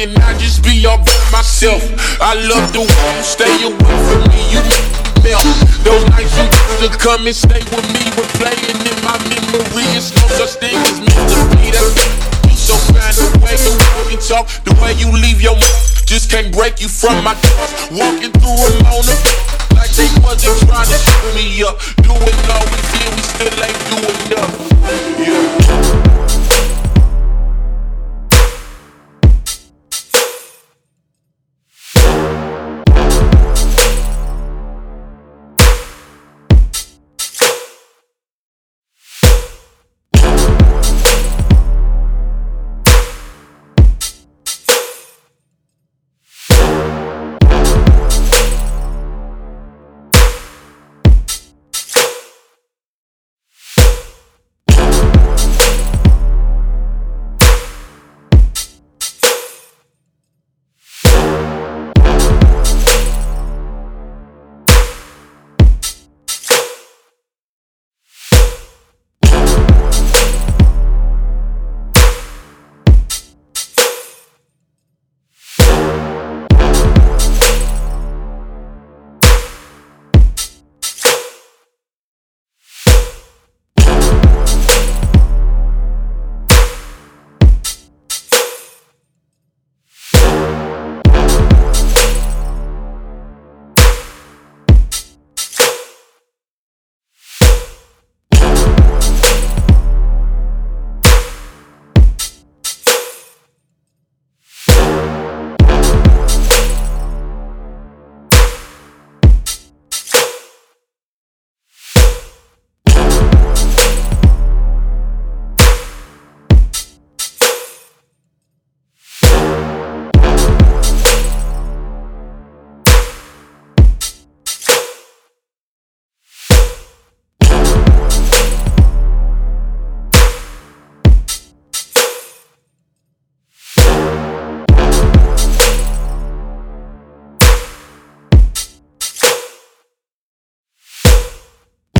can I just be all by myself? I love the way you stay away from me, you melt. Those nights you used to come and stay with me, replaying in my memory. It's no such thing as meant to be. That's so fine, the way you walk and talk, the way you leave your just can't break you from my thoughts. Walking through them on the like they wasn't trying to show me up. Doing all we did, we still ain't doing enough. Yeah.